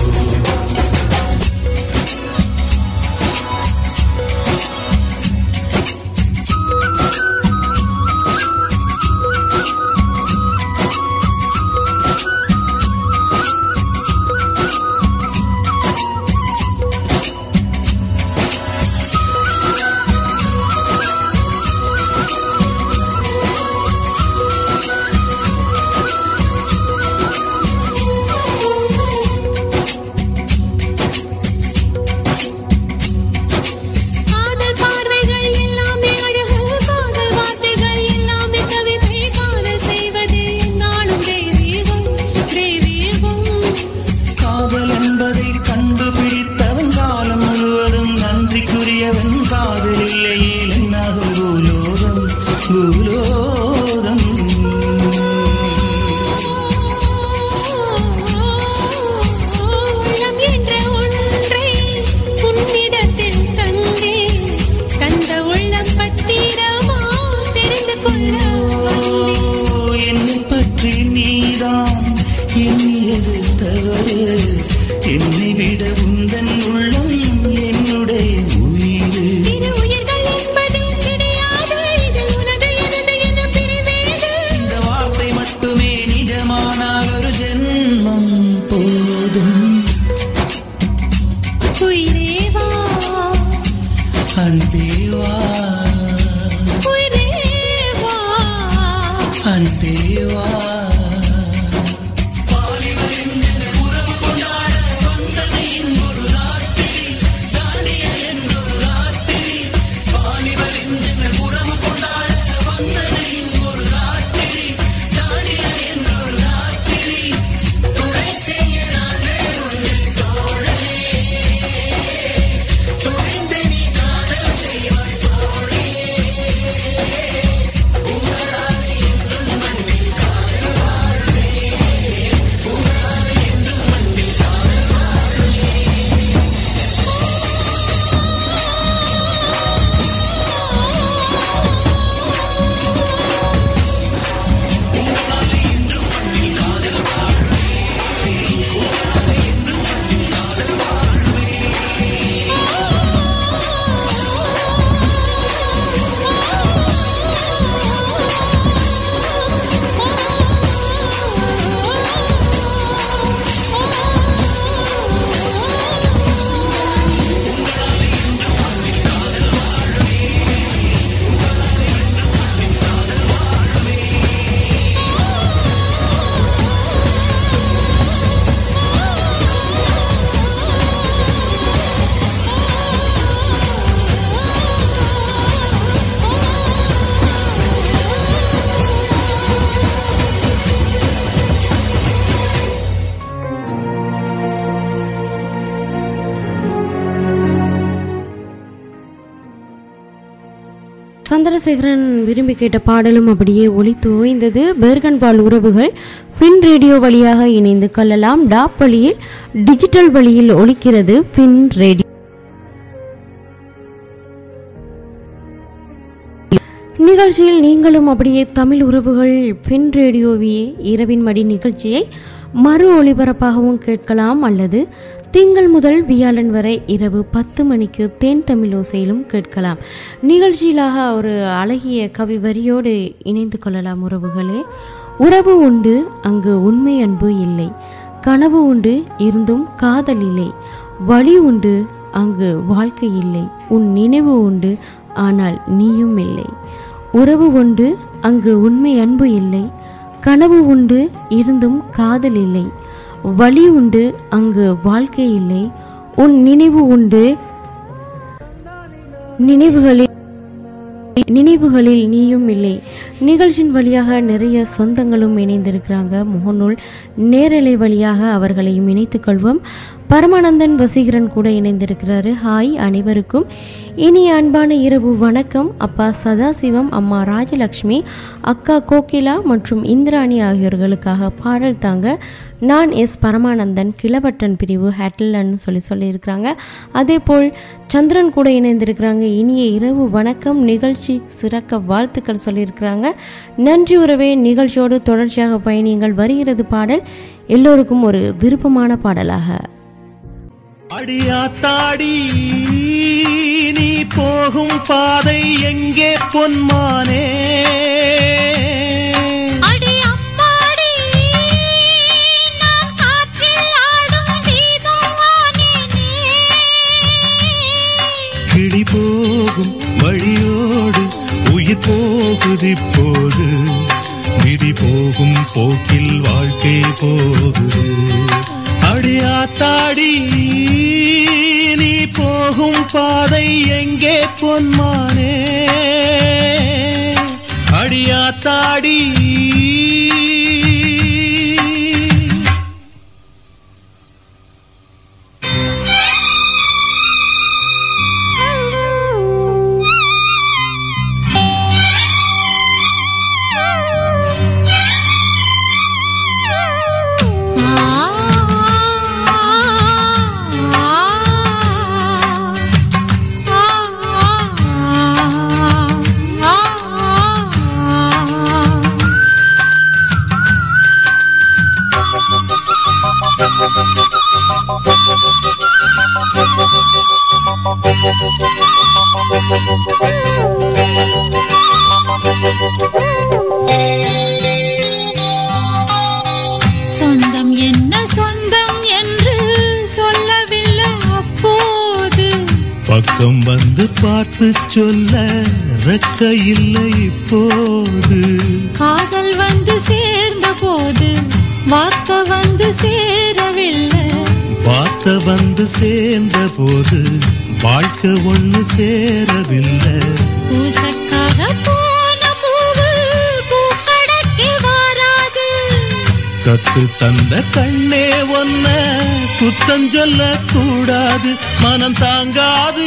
காதல் பார்வைகள் எல்லாமே அழகு, காதல் வார்த்தைகள் எல்லாமே கவிதை, காதல் செய்வதே நாளும் தெய்வீகம் தெய்வீகம். காதல் என்பதை கண்டுபிடித்தவன் காலம் முழுவதும் நன்றிக்குரியவன். காதல் இல்லையே என்னாகும் பூலோகம் பூலோகம். உள்ளம் என்ற ஒன்றை உன்னிடத்தில் தந்தேன், தந்த உள்ளம் பத்திரமா தெரிந்து கொள்ள வந்தேன். என்னை பற்றி நீதான் எண்ணியது தவறு, என்னை விட உந்தன் உள்ளம் என்னுடைய உயிர். இரு உயிர்கள் என்பதே கிடையாது, இது உனது எனது என பிரிவேது. இந்த வார்த்தை மட்டுமே நிஜமானால் ஒரு ஜென்மம் போதும். உயிரே வா, அன்பே வா, உயிரே வா, அன்பே வா. துணிந்து நீ காதல் செய்வாய் தோழி. சந்திரசேகரன் விரும்பி கேட்ட பாடலும் அப்படியே ஒலித்து ஓய்ந்தது. பெர்கன் வாழ் உறவுகள் ஃபின் ரேடியோ வழியாக இணைந்து கொள்ளலாம். டாப் வழியில் டிஜிட்டல் வழியில் ஒலிக்கிறது ஃபின் ரேடியோ. நிகழ்ச்சியில் நீங்களும் அப்படியே தமிழ் உறவுகள் ஃபின் ரேடியோவியே இரவின் மடி நிகழ்ச்சியை மறு ஒளிபரப்பாகவும் கேட்கலாம், அல்லது திங்கள் முதல் வியாழன் வரை இரவு 10 மணிக்கு தேன் தமிழோசையிலும் கேட்கலாம். நிகழ்ச்சியிலாக ஒரு அழகிய கவி வரியோடு இணைந்து கொள்ளலாம் உறவுகளே. உறவு உண்டு அங்கு உண்மை அன்பு இல்லை, கனவு உண்டு இருந்தும் காதல் இல்லை, வழி உண்டு அங்கு வாழ்க்கை இல்லை, உன் நினைவு உண்டு ஆனால் நீயும் இல்லை. உறவு உண்டு அங்கு உண்மை அன்பு இல்லை, கனவு உண்டு இருந்தும் காதல் இல்லை, வழி உண்டு அங்கு வாழ்க்கை இல்லை, உன் நினைவு உண்டு நினைவுகளில் நீயும் இல்லை. நிகழ்ச்சியின் வழியாக நிறைய சொந்தங்களும் இணைந்திருக்கிறாங்க. முகநூல் நேரலை வழியாக அவர்களையும் இணைத்துக் கொள்வோம். பரமானந்தன் வசீகரன் கூட இணைந்திருக்கிறாரு. ஹாய் அனைவருக்கும் இனிய அன்பான இரவு வணக்கம். அப்பா சதாசிவம், அம்மா ராஜலக்ஷ்மி, அக்கா கோகிலா மற்றும் இந்திராணி ஆகியோர்களுக்காக பாடல் தாங்க. நான் எஸ் பரமானந்தன், கிளவட்டன் பிரிவு ஹேட்டில்னு சொல்லியிருக்கிறாங்க. அதே போல் சந்திரன் கூட இணைந்திருக்கிறாங்க. இனிய இரவு வணக்கம், நிகழ்ச்சி சிறக்க வாழ்த்துக்கள் சொல்லியிருக்கிறாங்க. நன்றி உறவே, நிகழ்ச்சியோடு தொடர்ச்சியாக பயணியுங்கள். வருகிறது பாடல் எல்லோருக்கும் ஒரு விருப்பமான பாடலாக. அடியாத்தாடி நீ போகும் பாதை எங்கே பொன்மானே, கிளி போகும் வழியோடு உயிர் போகுது இப்போது, விதி போகும் போக்கில் வாழ்க்கை போகுது. அடியாத்தாடி நீ போகும் பாதை எங்கே பொன்மானே, அடியாத்தாடி சொந்தம் என்ன சொந்தம் என்று சொல்லவில்லை அப்போது, பக்கம் வந்து பார்த்து சொல்ல ரெக்க இல்லை இப்போது, காதல் வந்து சேர்ந்த போது வார்த்தை வந்து சேரவில்லை, வார்த்தை வந்து சேர்ந்த போது வாழ்க்கை ஒண்ணு சேரவில்லை. பூசக்காக போன பூவு பூக்கடைக்கு வாராது, தத்து தந்த கண்ணே ஒன்ன குத்தம் சொல்ல கூடாது, மனம் தாங்காது.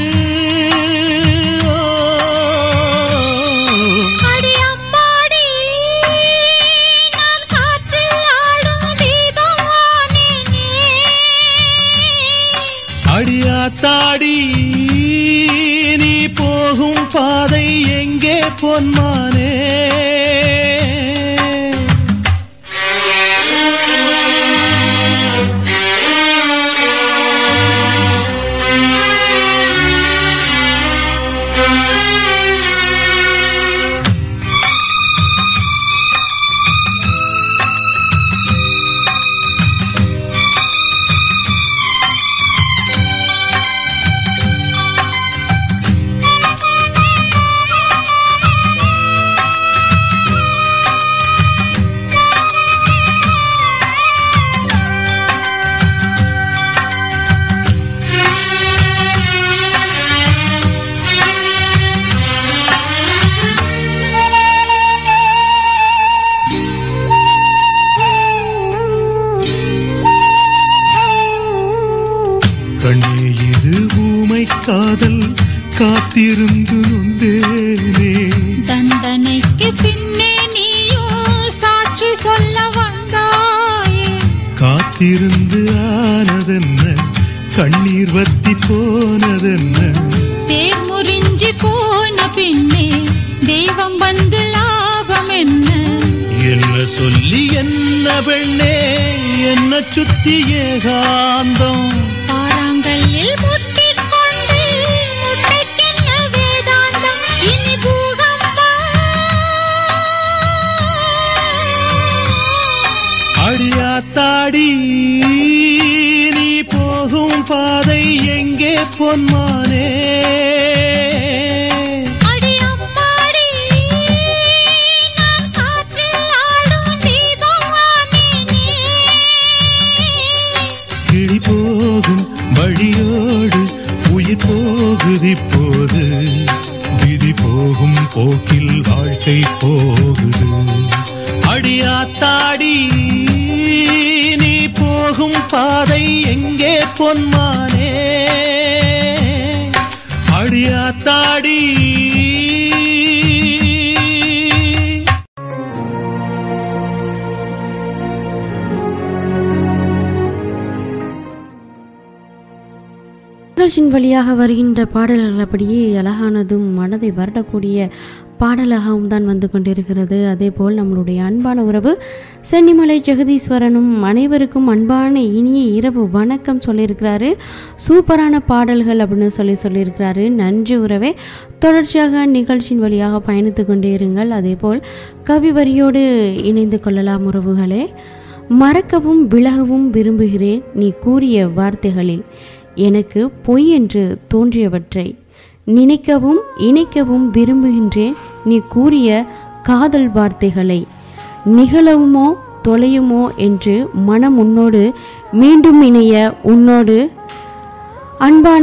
அடியாத்தாடி நீ போகும் பாதை எங்கே பொன்மானே, காத்திருந்து நொந்தேனே. தண்டனைக்கு பின்னே நீயோ சாட்சி சொல்ல வந்தாயே. காத்திருந்து ஆனதென்ன, கண்ணீர் வத்தி போனதென்ன. தேர் முறிஞ்சி போன பின்னே தெய்வம் வந்து லாபம் என்ன? என்ன சொல்லி என்ன பெண்ணே, என்ன சுத்தி ஏகாந்தம். பாறாங்கல்லில் முட்டிக்கொண்டு முட்டைக்கென்ன வேதாந்தம். இனி பூகம்பம். அடியாத்தாடி நீ போகும் பாதை எங்கே பொன்மானே. கிளி போகும் வழியோடு உயிர் போகுதி போது, விதி போகும் போக்கில் வாழ்க்கை போகுது. அடியாத்தாடி நீ போகும் பாதை எங்கே பொன்மானே. அடியாத்தாடி நிகழ்ச்சியின் வழியாக வருகின்ற பாடல்கள் அப்படியே அழகானதும் மனதை வருடக்கூடிய பாடலாகவும் தான் வந்து கொண்டிருக்கிறது. அதேபோல் நம்மளுடைய அன்பான உறவு சென்னிமலை ஜெகதீஸ்வரனும் அனைவருக்கும் அன்பான இனிய இரவு வணக்கம் சொல்லியிருக்கிறாரு. சூப்பரான பாடல்கள் அப்படின்னு சொல்லியிருக்கிறாரு. நன்றி உறவே. தொடர்ச்சியாக நிகழ்ச்சியின் வழியாக பயணித்து கொண்டே இருங்கள். அதேபோல் கவி வரியோடு இணைந்து கொள்ளலாம் உறவுகளே. மறக்கவும் விலகவும் விரும்புகிறேன் நீ கூறிய வார்த்தைகளில், எனக்கு பொய் என்று தோன்றியவற்றை நினைக்கவும் இணைக்கவும் விரும்புகின்றேன் நீ கூறிய காதல் வார்த்தைகளை. நிகழவுமோ தொலையுமோ என்று மனம் உன்னோடு மீண்டும் இணைய உன்னோடு அன்பான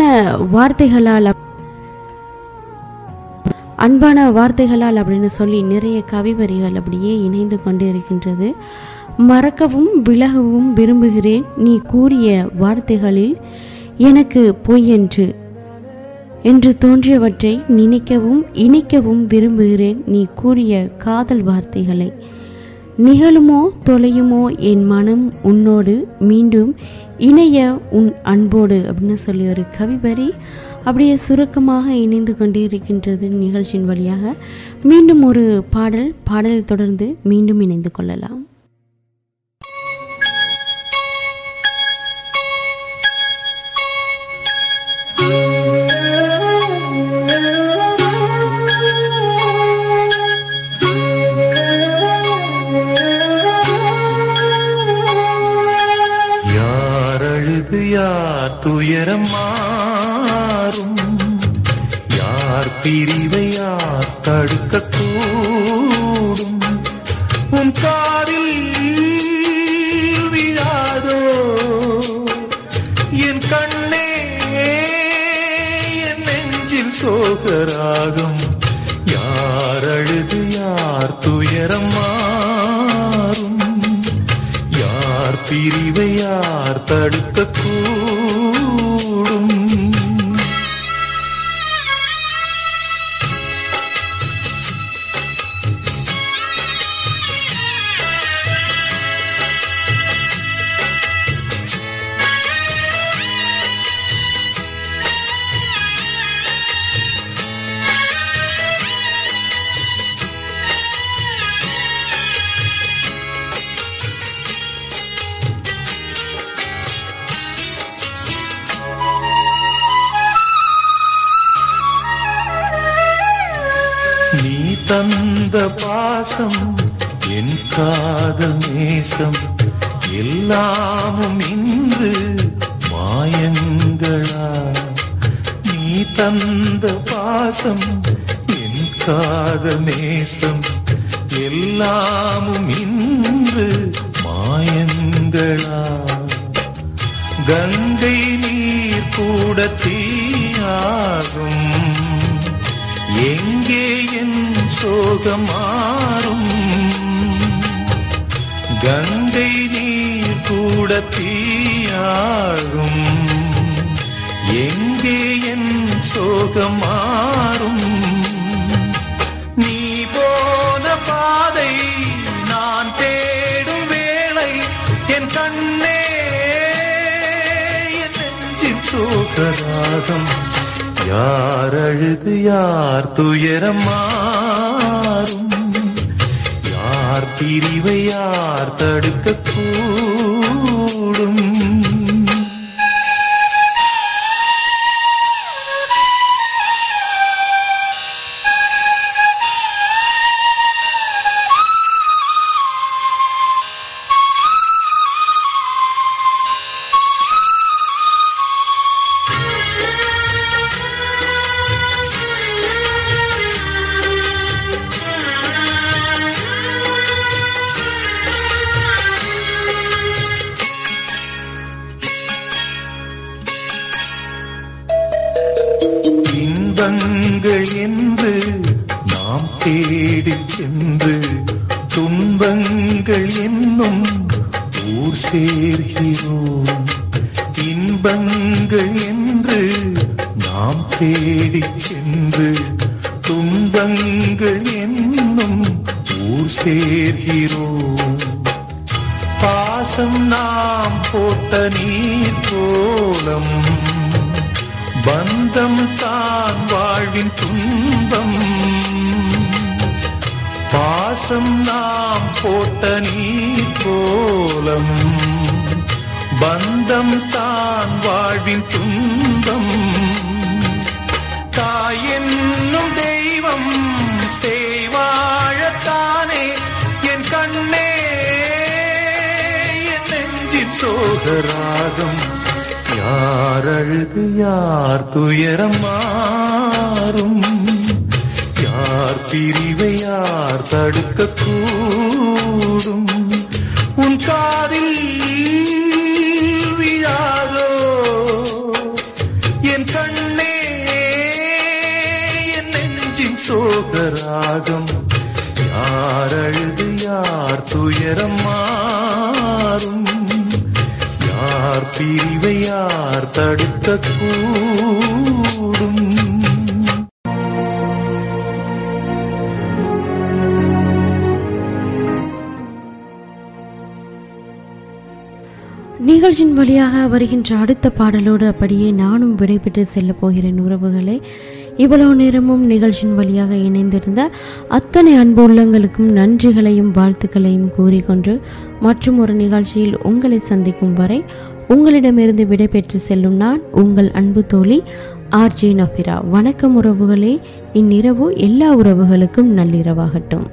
வார்த்தைகளால் அப்படின்னு சொல்லி நிறைய கவிவரிகள் அப்படியே இணைந்து கொண்டு இருக்கின்றது. மறக்கவும் விலகவும் விரும்புகிறேன் நீ கூறிய வார்த்தைகளில், எனக்கு பொய் என்று தோன்றியவற்றை நினைக்கவும் இணைக்கவும் விரும்புகிறேன் நீ கூறிய காதல் வார்த்தைகளை. நிகழுமோ தொலையுமோ என் மனம் உன்னோடு மீண்டும் இணைய உன் அன்போடு அப்படின்னு சொல்லி ஒரு கவிவரி அப்படியே சுருக்கமாக இணைந்து கொண்டே இருக்கின்றது நிகழ்ச்சியின் வழியாக. மீண்டும் ஒரு பாடலை தொடர்ந்து மீண்டும் இணைந்து கொள்ளலாம். யார் துயரம் மாறும், யார் பிரிவை யார் தடுக்க கூடும். உன் காதில் விழாதோ என் கண்ணே, என் நெஞ்சில் சோகராகும். யார் அழுது யார் துயரம் மாறும், யார் பிரிவை யார் தடுக்க கூடும். தந்த பாசம் என் காதல் நேசம் எல்லாமும் இன்று மாயங்களா. நீ தந்த பாசம் என் காதல் நேசம் எல்லாமும் இன்று மாயங்களா. கங்கை நீர் கூட தீயாகும், எங்கே என் சோகம் மாறும். கங்கை நீர் கூட தீயாகும், எங்கே என் சோகம் மாறும். நீ போன பாதை நான் தேடும் வேளை என் கண்ணே என் நெஞ்சின் சோகராகம். யார் அழுது யார் துயரம் மாறும், யார் பிரிவை யார் தடுக்க கூடும். இன்பங்கள் என்று நாம் தேடிச் சென்று துன்பங்கள் என்னும் ஊர் சேர்கிறோம். இன்பங்கள் என்று நாம் தேடிச் சென்று துன்பங்கள் என்னும் ஊர் சேர்கிறோம். பாசம் நாம் போட்ட நீர் கோலம், பந்தம் தான் வாழ்வின் துன்பம். பாசம் நாம் போட்ட நீர் கோலம், பந்தம் தான் வாழ்வின் துன்பம். தாய் என்னும் தெய்வம் செய்வாழத்தானே என் கண்ணே என் நெஞ்சின் சோகராகம். யார் அழுது யார் துயரம் மாறும், யார் பிரிவை யார் தடுக்க கூடும். உன் காதில் விழாதோ என் கண்ணே என் நெஞ்சின் சோகராகம். யார் அழுது யார் துயரம் மாறும், யார் பிரிவை யார் தடுக்க கூடும். நிகழ்ச்சியின் வழியாக வருகின்ற அடுத்த பாடலோடு அப்படியே நானும் விடைபெற்று செல்ல போகிறேன் உறவுகளே. இவ்வளவு நேரமும் நிகழ்ச்சியின் வழியாக இணைந்திருந்த அத்தனை அன்பு உள்ளங்களுக்கும் நன்றிகளையும் வாழ்த்துக்களையும் கூறிக்கொண்டு மற்றும் ஒரு நிகழ்ச்சியில் உங்களை சந்திக்கும் வரை உங்களிடமிருந்து விடைபெற்று செல்லும் நான் உங்கள் அன்பு தோழி ஆர்ஜே நஃபிரா. வணக்கம் உறவுகளே. இந்நிரவு எல்லா உறவுகளுக்கும் நள்ளிரவாகட்டும்.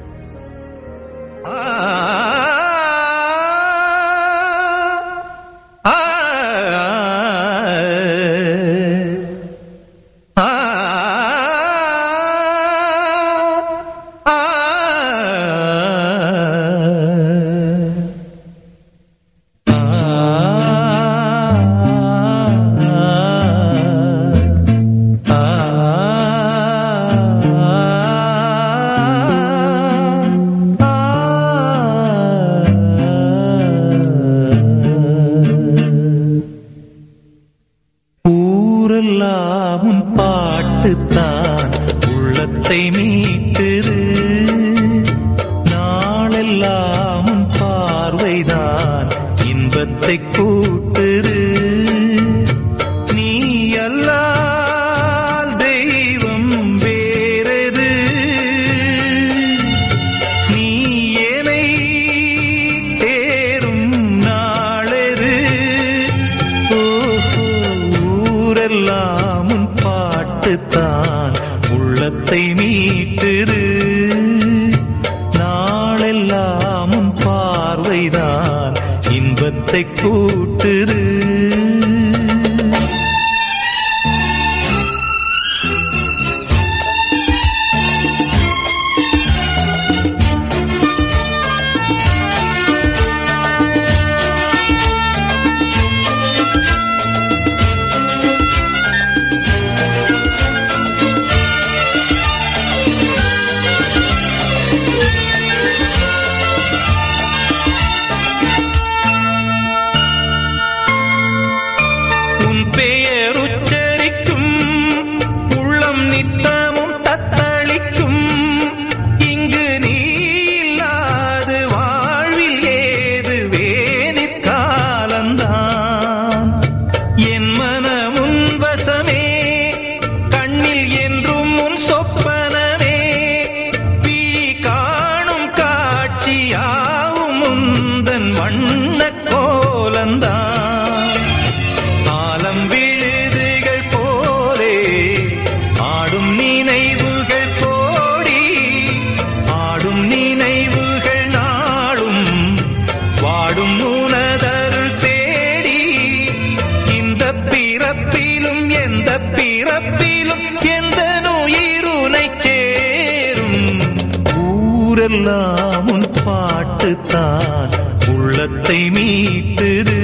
பிறப்பிலும் எந்த நோயிருனை சேரும். ஊரெல்லாம் உன் பாட்டுத்தான் உள்ளத்தை மீட்டுது.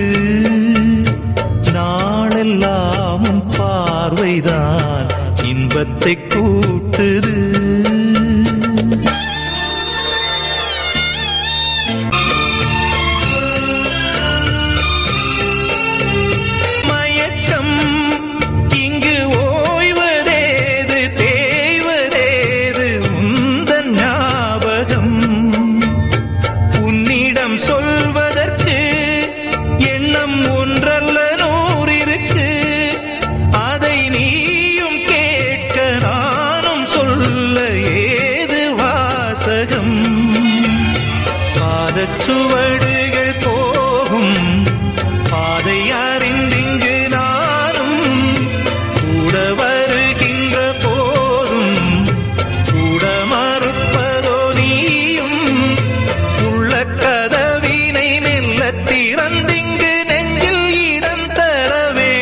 நாளெல்லாம் உன் பார்வைதான் இன்பத்தை கூட்டுது.